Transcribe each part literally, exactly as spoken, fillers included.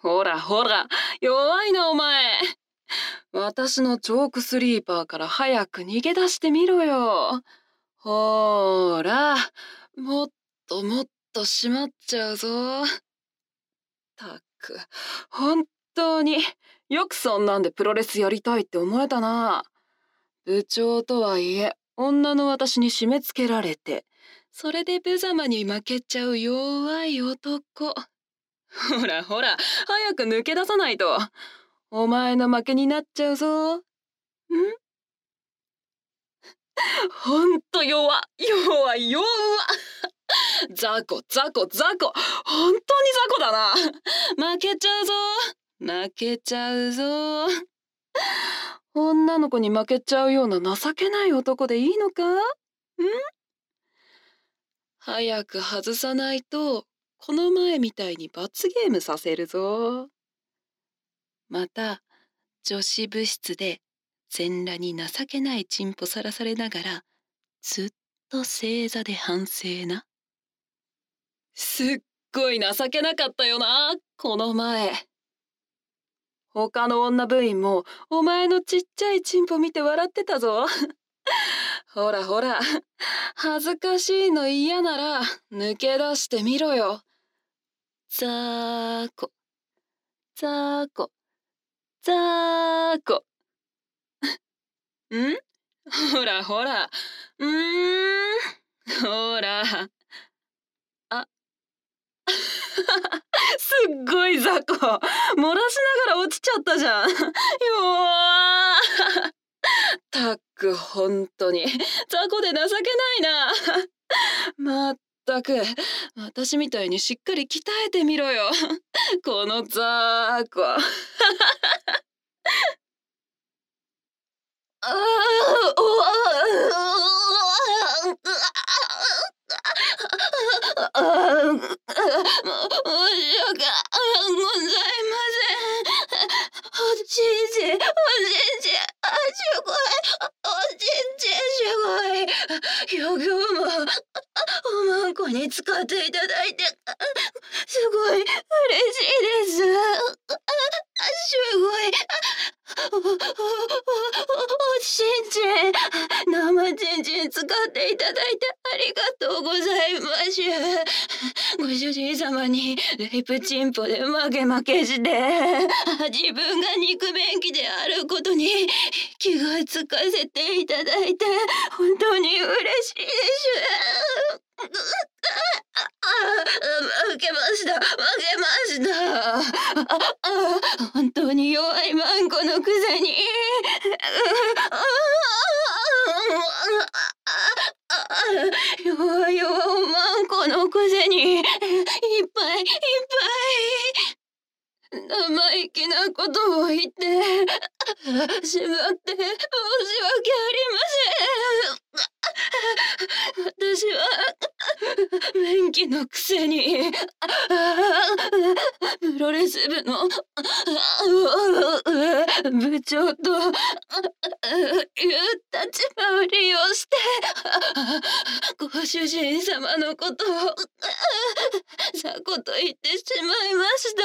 ほらほら、弱いなお前。私のチョークスリーパーから早く逃げ出してみろよ。ほーら、もっともっとしまっちゃうぞ。たく、本当によくそんなんでプロレスやりたいって思えたな。部長とはいえ女の私に締め付けられて、それで無様に負けちゃう弱い男。ほらほら、早く抜け出さないと。お前の負けになっちゃうぞ。ん？ほんと弱、弱い弱。雑魚雑魚雑魚、本当に雑魚だな。負けちゃうぞ。負けちゃうぞ。女の子に負けちゃうような情けない男でいいのか？ん？早く外さないと、この前みたいに罰ゲームさせるぞ。また、女子部室で全裸に情けないチンポさらされながら、ずっと正座で反省な。すっごい情けなかったよな、この前。他の女部員もお前のちっちゃいチンポ見て笑ってたぞ。ほらほら、恥ずかしいの嫌なら抜け出してみろよ。ざーこ、ざーこ、ざーこ。ん？ほらほら、うーん、ほら。あ、すっごい雑魚。漏らしながら落ちちゃったじゃん。よー。たく、ほんとに雑魚で情けないな。まったく、私みたいにしっかり鍛えてみろよ、この雑魚。ああ、おああ、申し訳ございません。おちんちん、おちんちん、あ、すごい、おちんちんすごい。よくもおまんこに使っていただいて、すごい嬉しいです。すごい。お、お、お、お、おちんちん、生ちんちん使っていただいてありがとうございます。ご主人様にレイプチンポで負け負けして、自分が肉便器であることに気がつかせていただいて本当に嬉しいです。負けました、負けました。ああ、本当に弱いマンコのくせに。弱い弱いマンコのくせにいっぱいいっぱい生意気なことを言ってしまって申し訳ありません。私は便器のくせにプロレス部の部長という立場を利用してご主人様のことを雑魚と言ってしまいました。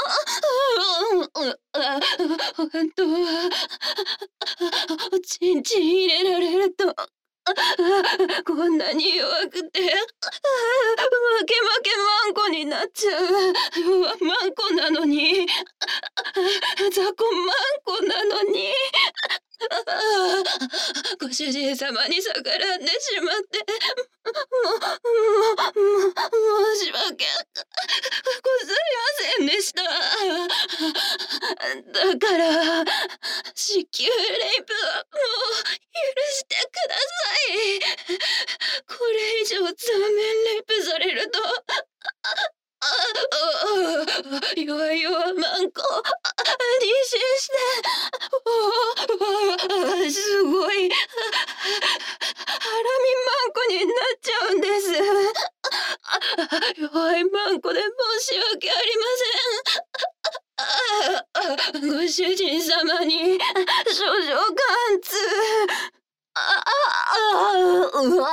本当はおちんちん入れられるとこんなに弱くて負け負けマンコになっちゃう弱マンコなのに、雑魚マンコなのにご主人様に逆らんでしまってももも申し訳ございませんでした。だから子宮レイプはもう許してください。これ以上残面レイプされると弱い弱マンコ妊娠してすごいハラミマンコになっちゃうんです。弱いマンコで申し訳ありません。ご主人様に少女貫通ああうわ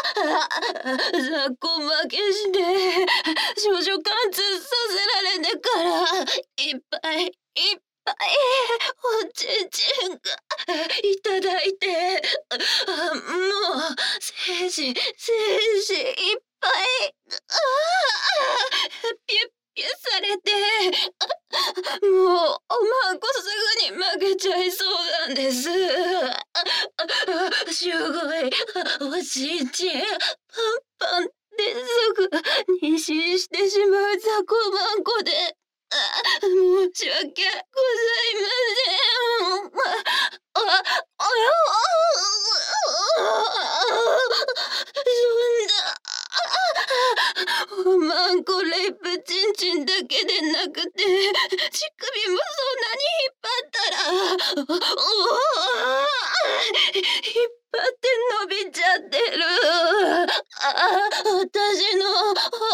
雑魚負けして少女貫通させられて感からいっぱいいっぱいおちんちんがいただいて、あ、もう精子精子いっぱい、ああ、ピュッピュされて、もうおまんこすぐに負けちゃいそうなんです。ああ、すごいおちんちんパンパンですぐ妊娠してしまう雑魚まんこで、あ、申し訳ございません。あ、あ、あ、そんな、おまんこレイプチンチンだけでなくて、乳首もそんなに引っ張ったら、おお、引っ張って伸びちゃってる。あ、私の、あ、おっ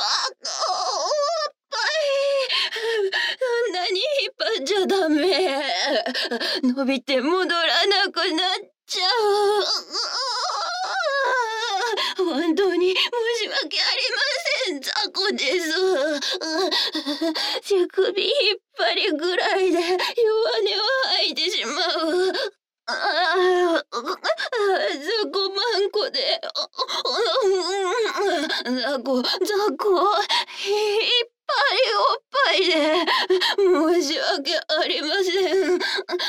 ぱい、そんなに引っ張っちゃダメ。伸びて戻らなくなっちゃう。本当に申し訳ありません、雑魚です。乳首引っ張りぐらいで弱音を吐いてしまう。ああ、雑魚まんこで、雑魚雑魚いっぱいおっぱいで申し訳ありません。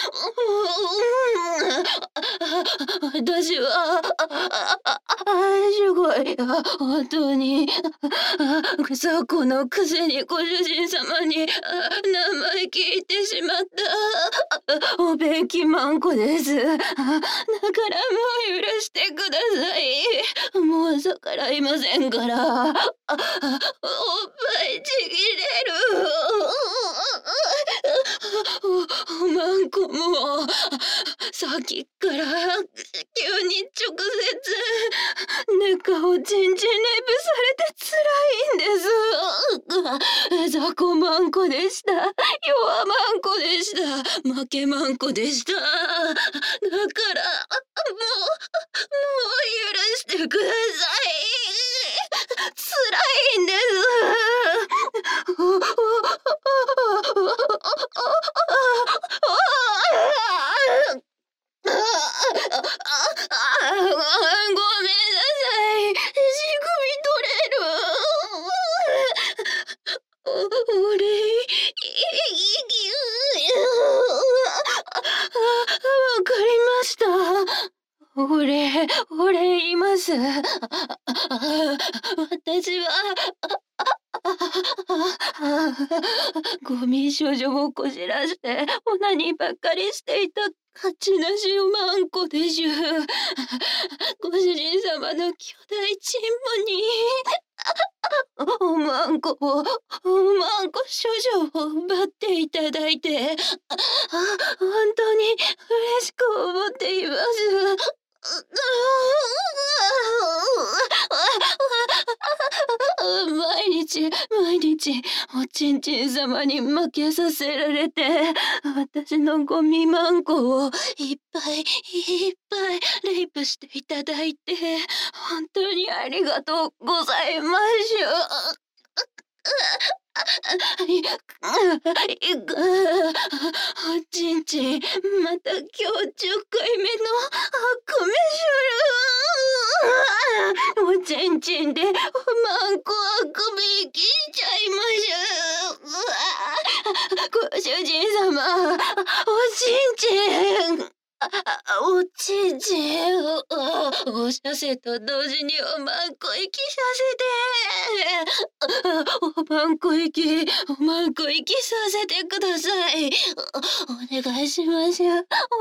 私は、あああ、すごい、本当に、雑魚のくせにご主人様に名前聞いてしまった、お便器まんこです。だからもう許してください。もう逆らいませんから。おっぱいちぎれる。お、おまんこもさっきから急に直接ネカをチンチンレイプされて辛いんです。雑魚まんこでした。弱まんこでした。負けまんこでした。だからもうもう許してください。辛いんです。ああ、あ、ごめんなさい。乳首取れる。おお礼、いぎゅわかりました。お礼、お礼言います。私は、ゴミ処女をこじらしてオナニーばっかりしていた勝ちなしおまんこでしゅ。ご主人様の巨大チンポにおまんこを、おまんこ処女を奪っていただいて、あ、本当に嬉しく思っています。毎日毎日おちんちん様に負けさせられて、私のゴミまんこをいっぱいいっぱいレイプしていただいて本当にありがとうございましゅ。おちんちんまた今日じゅっかいめの悪夢しゅる。おちんちんでおまんこあくびきしちゃいましゅ。ご主人様、おちんちんおちんちんをお射精と同時におまんこ息させて、おまんこ息おまんこ息させてください。お願いしますお願いし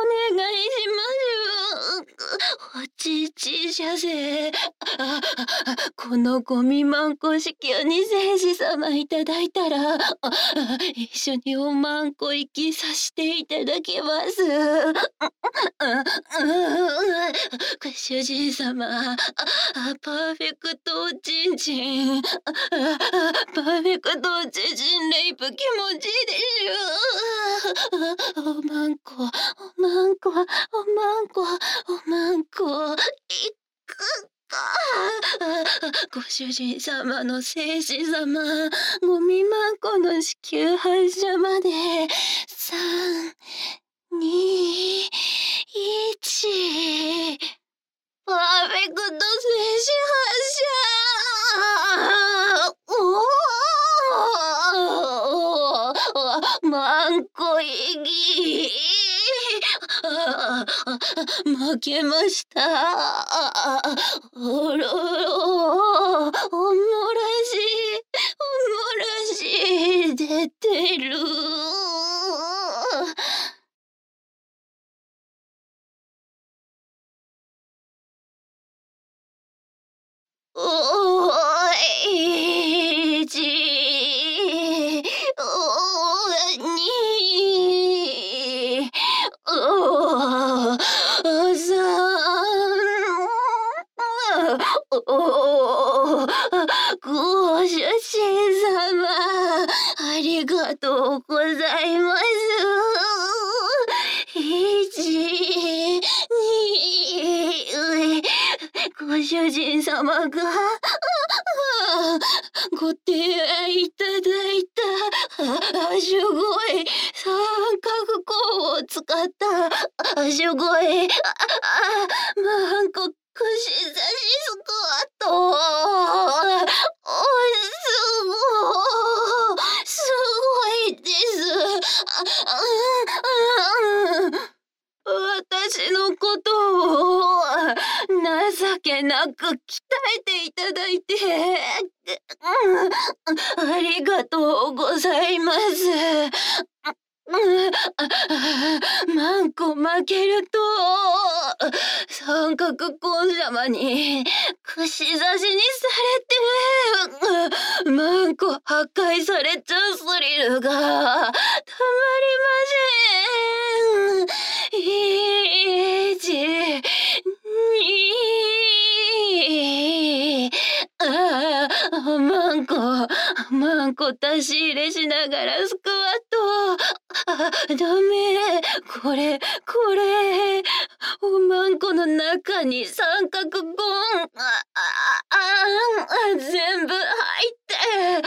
ますおちんちん射精、このゴミまんこ子宮に精子様いただいたら一緒におまんこ息さしていただきます。ご主人様、パーフェクトおちんちん、パーフェクトおちんちんレイプ気持ちいいでしょ。おまんこ、おまんこ、おまんこ、おまんこ、いくくご主人様の生死様、ごみまんこの子宮発射まで、さん、に、いち。パーフェクト静止発射。おお、マンコイギ。負けました。おろろ、おもらし、おもらし、出てる。おーいち、おーに、おーさん、おーご主人様、ありがとうございます。いち、に、ご主人様がご提案いただいた足声、三角鋼を使った足声、マンコ串刺しスクワット。おすごい、すごいです。私のことを情けなく鍛えていただいて、ありがとうございます。マンコ負けると三角コン様に串刺しにされて、マンコ破壊されちゃうスリルがたまりません。いち、に、ああ、マンコ、マンコ足し入れしながらスクワット。あ、ダメ。これ、これ。おまんこの中に三角コーン、あ、あ、あ、全部入って、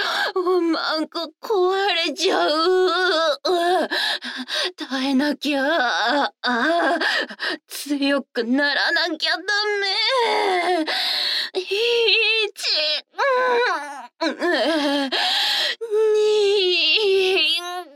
おまんこ壊れちゃう。耐えなきゃ。あ、強くならなきゃダメ。いち、うん、に、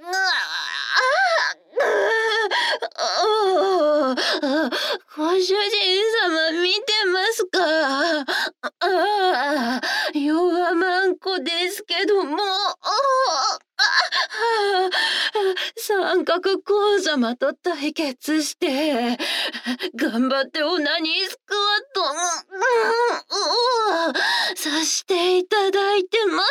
ご主人様見てますか？ああ、弱まんこですけども、三角コウ様と対決して頑張ってオナニースクワットさしていただいてます。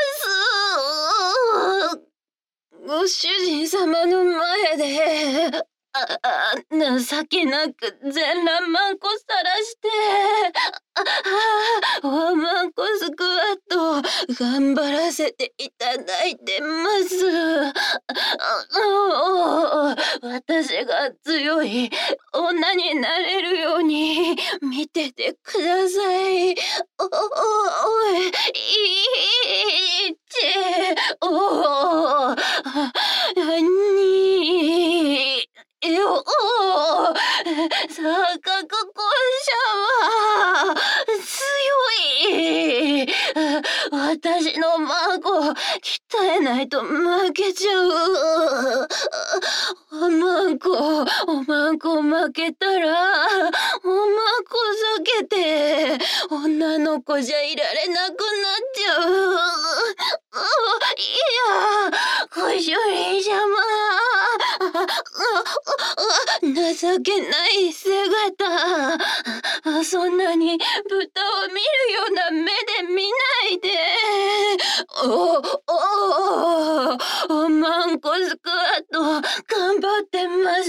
ご主人様の前でああ、情けなく全裸マンコさらして、ああ、ワンマンコスクワット頑張らせていただいてます。ああ、私が強い女になれるように見ててください。お、おい、いち、お、に、よ、三角コンシャは強い。私の孫鍛えないと負けちゃう。おまんこ、おまんこ負けたら、おまんこ避けて、女の子じゃいられなくなっちゃう。いや、ご主人様。情けない姿。そんなに豚を見るような目で見ないで。お、お、おまんこスクワット頑張ってます。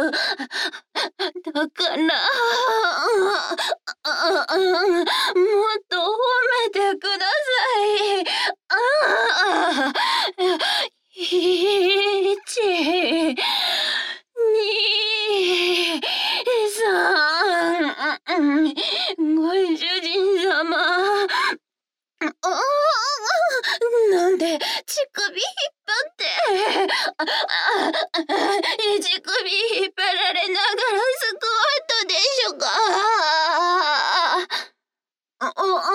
だから、もっと褒めてください。ああ、いち、に、さん、ご主人様、 首引っ張って、あああ、乳首引っ張られながらスクワットでしょか。う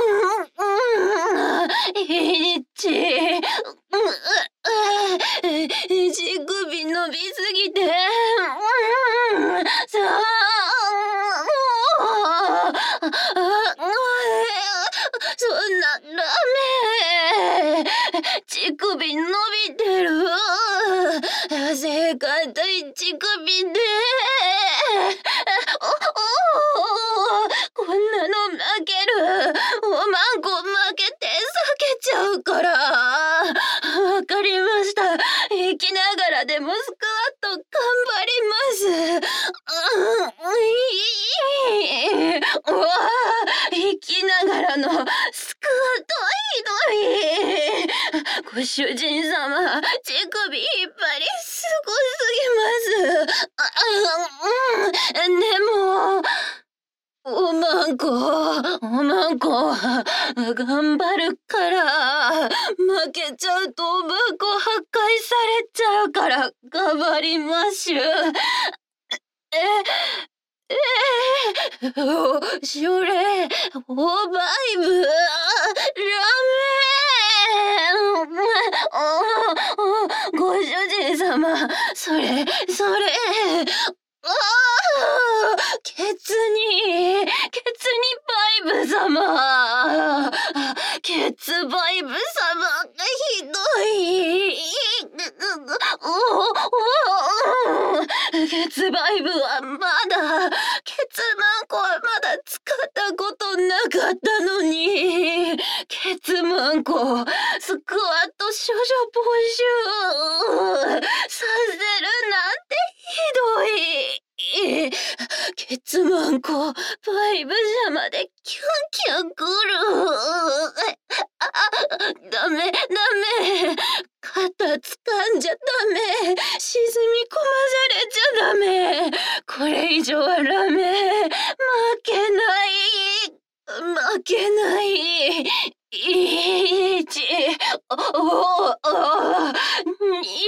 ううん、いち、うう、乳首伸びすぎて、うん、さあ、もう、あ、そんなダメ。乳首伸びてる。汗かいた乳首で。おお、こんなの負ける。おまんこ負けて避けちゃうから。わかりました。生きながらでもスクワット頑張ります。うん、いい。うわ、生きながらのスクワットひどい。ご主人様、乳首引っ張りすごすぎます。あ、あ、うん、でも、おまんこ、おまんこ、頑張るから、負けちゃうとおまんこ破壊されちゃうから頑張りましゅ。え、ええ、お、それ、オーバイブ、ラメ。おお、ご主人様、それ、それ、ああ、ケツに、ケツにバイブ様。ケツバイブ様がひどい。おお、お、ケツバイブはまだ、ケツマンコはまだ使ったことなかったのに。ケツマンコ、スクワット処女募集させるなんてひどい。ケツマンコ、バイブ様でキュンキュンくる。あ、ダメ、ダメ。肩掴んじゃダメ。沈み込まされちゃダメ。これ以上はダメ。負けない。負けない。いち、おお、お、に、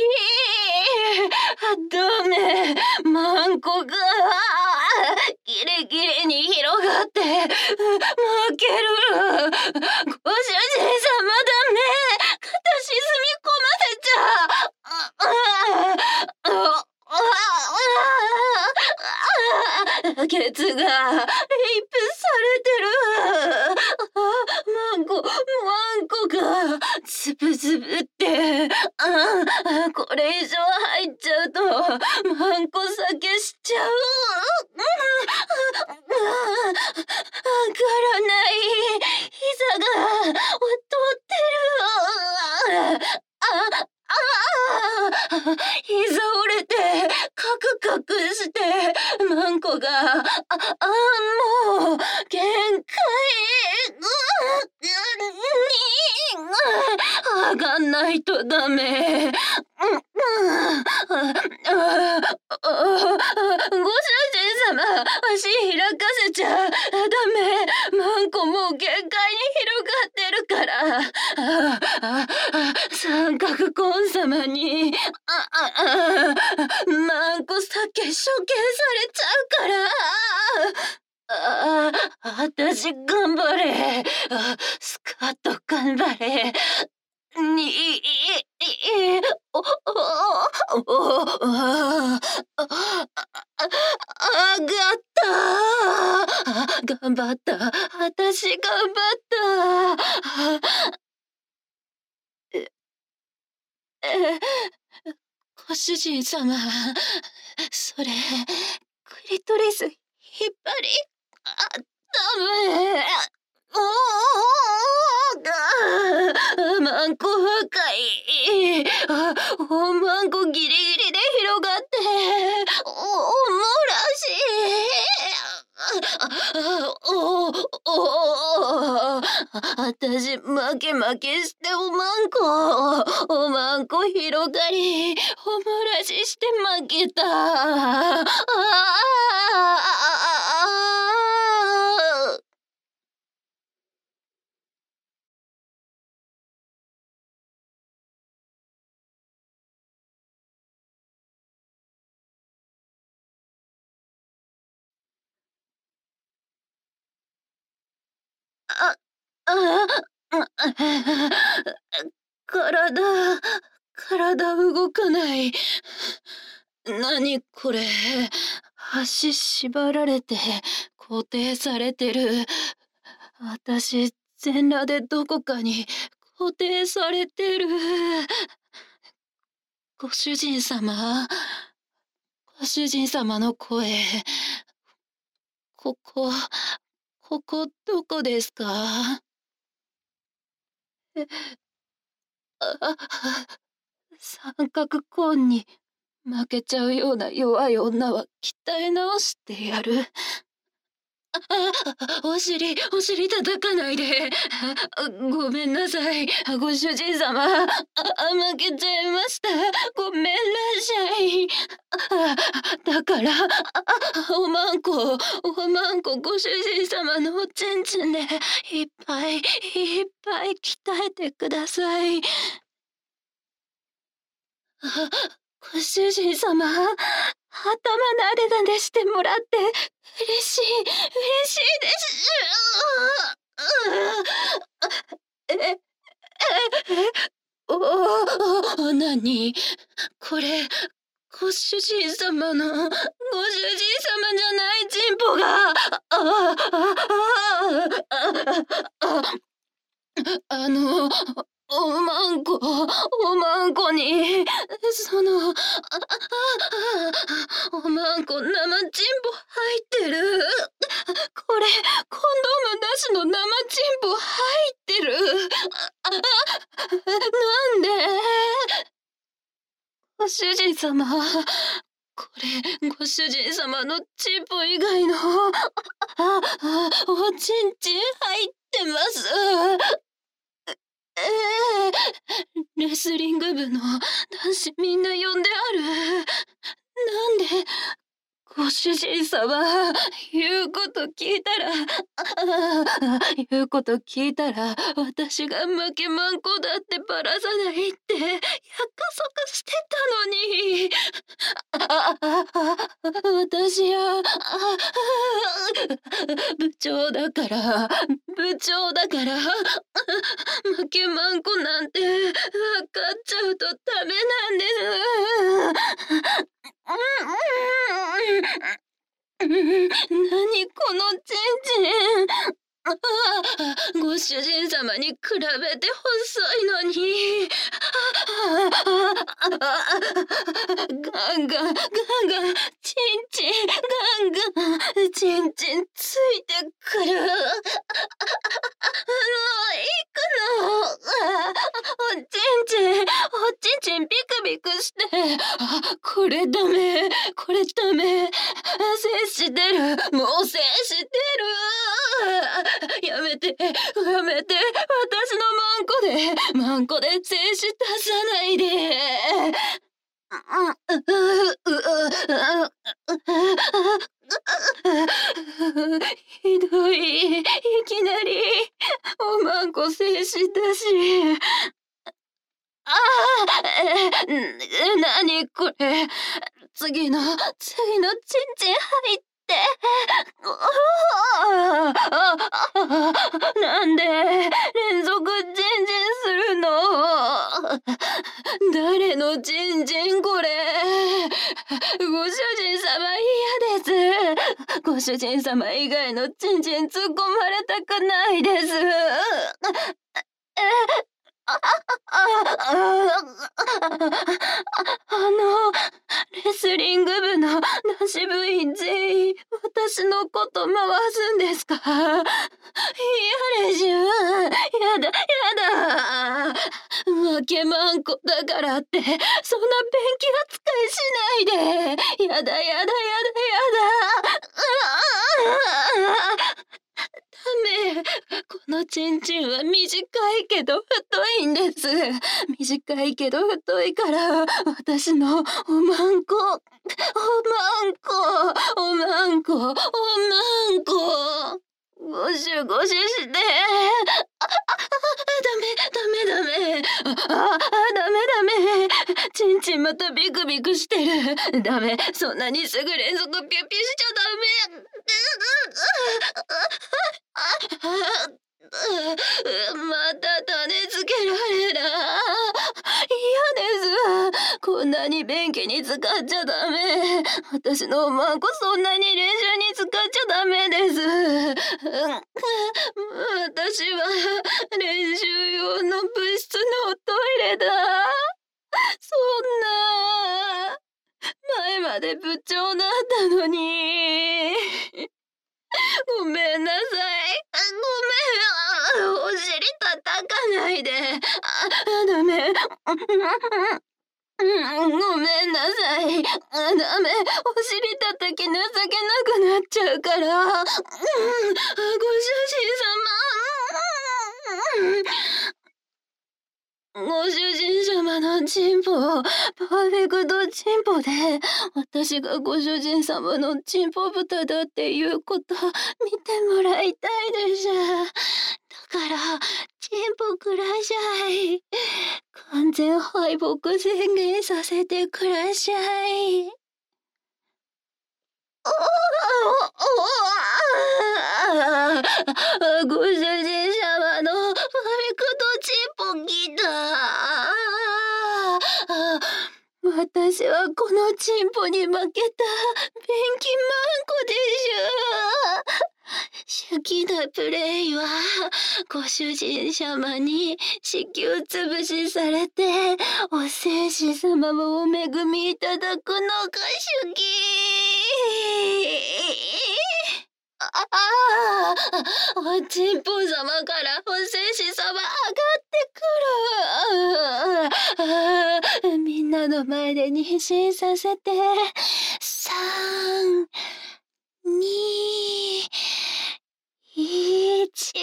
ダメ。マンコがギリギリに広がって負ける。ご主人様ダメ。肩沈み込ませちゃう。あああ、ケツがリップされてる。マンコ、マンコがつぶつぶって。あ、これ以上入っちゃうとマンコ酒しちゃう。わからない。膝が劣ってる。あ、あ、膝折れてカクカクしてマンコが、あ、あ、もう限界に上がんないとダメ。うん、ああ、ご主人様、足開かせちゃダメ。マンコもう限界に広がってるから。ああ、あ、三角コン様に、あ、あ、あ、マンコ酒処刑されちゃうから。ああ、あたし頑張れ。あ、スカート頑張れ。に、い、い、お、お、お、あ、あ、あがった。頑張った。あたし頑張った。え、え、ご主人様、それ、クリトリス引っ張り、あ、ダメ。おお、マンコ破壊。あ、おまんこギリギリで広がって、お、おもらし。おお、お、あたし負け負けしておまんこ、おまんこ広がり、おもらしして負けた。ああ。 ああ、体、体動かない。何これ。足縛られて固定されてる。私、全裸でどこかに固定されてる。ご主人様、ご主人様の声。ここ、ここどこですか？え、あ、三角コーンに負けちゃうような弱い女は鍛え直してやる。ああ、お尻、お尻叩かないで。あ、ごめんなさい。ご主人様。あ、負けちゃいました。ごめんなさい。あ、だから、あ、おまんこ、おまんこご主人様のおちんちんでいっぱいいっぱい鍛えてください。あ、ご主人様、頭なでなでしてもらって嬉しい、嬉しいです。え、え、え、おお、なにこれ、ご主人様の、ご主人様じゃないチンポが、ああ、ああ、ああ、あの、おまんこ、おまんこに、その、ああ、おまんこ生チンポ入ってる。これ、コンドームなしの生チンポ入ってる。あ、なんで？ご主人様、これ、ご主人様のチンポ以外の、あ、あ、おちんちん入ってます。ええ、レスリング部の男子みんな呼んである。なんで、ご主人様、言うこと聞いたら、ああ、言うこと聞いたら、私が負けまんこだってばらさないって約束してたのに。ああ、あ、私は、あ、部長だから、部長だから、負けまんこなんて分かっちゃうとダメなんです。うんうんうん。何このチンチン。ああ、ご主人様に比べて細いのに。ああ、ガンガン、ガンガン、チンチン、ガンガン、チンチンついてくる。もう行くの。あ、おちんちん、おちんちんビクビクして。あ、これダメ、これダメ。精子出る、もう精子出る。やめて、やめて、私のマンコで、マンコで精子出さないで。ひどい、いきなり、おまんこ精子だし。ああ、え、なにこれ。次の、次のチンチン入って。ああ、なんで連続チンチンするの。誰のチンチンこれ。ご主人様嫌です。ご主人様以外のチンチン突っ込まれたくないです。え、あ、あ、あの、レスリング部の男子部員全員、私のこと回すんですか？嫌でしゅ。やだ、やだ。負けまんこだからって、そんな勉強扱いしないで。やだ、やだ、やだ、やだ。ダメ。このチンチンは短いけど太いんです。短いけど太いから、私のおまんこ、おまんこ、おまんこ、おまんこ。ゴシュゴシュして。あ、あ、ダメ、ダメ、ダメ。あ、あ、ダメ、ダメ。チンチンまたビクビクしてる。ダメ、そんなにすぐ連続ピュピュしちゃダメ。 うまた種付けられない。嫌です。こんなに便器に使っちゃダメ。私の孫そんなに練習に使っちゃダメです。うん私は練習用の部室のトイレだ。そんな。前まで部長だったのに。ごめんなさい。ごめん。お尻叩かないで。あ、ダメ。ごめんなさい。あ、ダメ。お尻叩き情けなくなっちゃうから。ご主人様。ご主人様のチンポ、パーフェクトチンポで、私がご主人様のチンポ豚だっていうこと見てもらいたいでしょ。だから、チンポください。完全敗北宣言させてください。ご主人様のパーフェクトチンポ来た。私はこのチンポに負けた便器マンコでしょ。好きなプレイはご主人様に子宮つぶしされてお聖子様をお恵みいただくのが主義。ああ、おちんぽ様からお聖子様上がってくる。みんなの前で妊娠させて、さん、に、いち、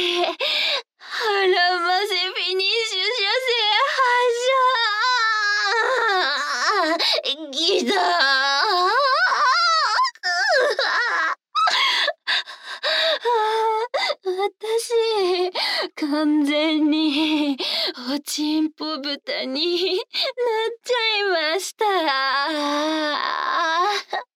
腹ませフィニッシュ射精発射。ギター。私、完全におちんぽ豚になっちゃいました。